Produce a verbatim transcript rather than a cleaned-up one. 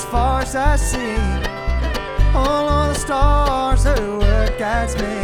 as far as I see. All of the stars are what guides me.